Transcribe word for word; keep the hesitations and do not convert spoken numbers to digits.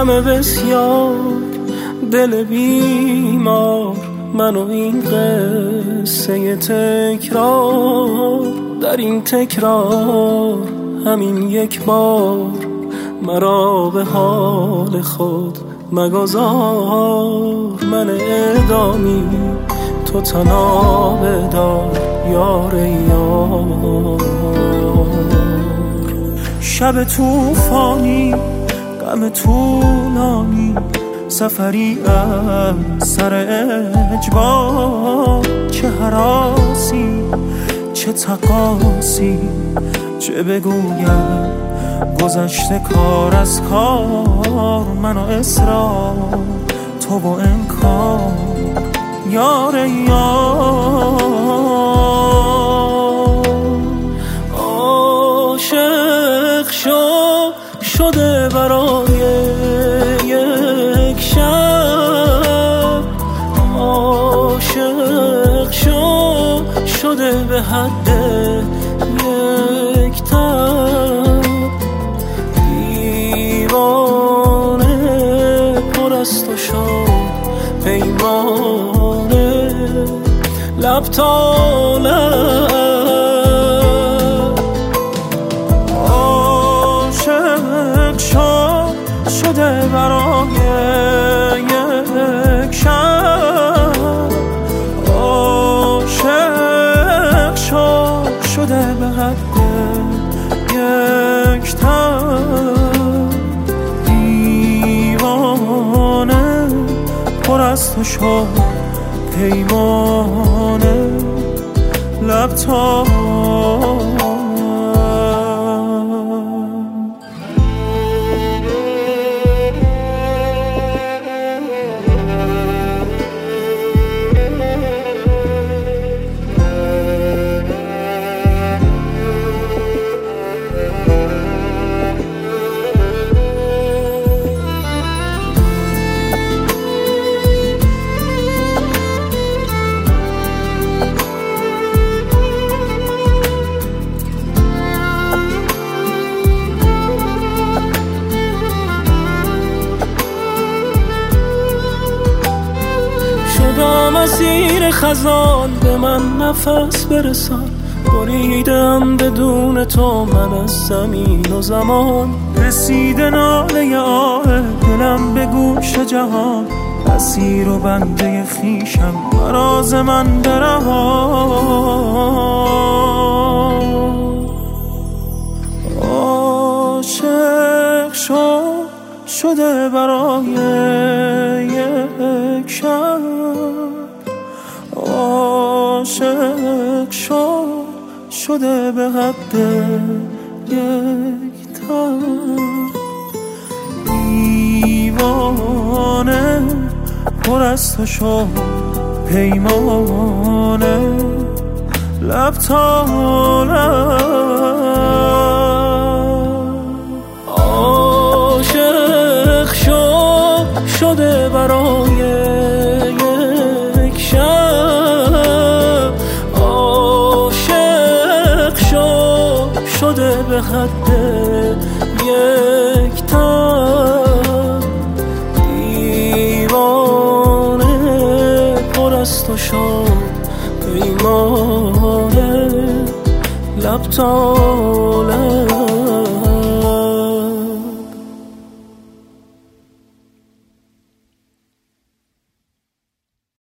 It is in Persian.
غم بسیار دل بیمار، من و این قصه تکرار. در این تکرار همین یک بار مرا به حال خود مگذار. من اعدامی تو تنها بدار یار یار. شب توفانی غم طولانی، سفری از سر اجبار. چه هراسی چه تقاسی چه بگویم گذشته کار از کار. من و اصرار تو و انکار یار یار. عاشق شو شده برای یک شب، عاشق شو شده به حد یک تب. دیوانه پر از تو شد پیمانه، لب تا لب. عاشق شو شده برای یک شب، عاشق شو شده به حد یک تب. دیوانه پر از تو شد پیمانه، لب تا مسیر خزان به من نفس برسان. بریدم بدون تو من از زمین و زمان. رسیده ناله آه دلم به گوش جهان. اسیر و بنده خیشم مراز من برهان. عاشق شو شده برای یک شب، عاشق شو شده به حد یک تب. دیوانه پر از تو شد پیمانه، لب تا لب. عاشق شو شده برای یک شب، عاشق شو شده به حد یک تب. دیوانه پر از تو شد پیمانه، لب تا لب.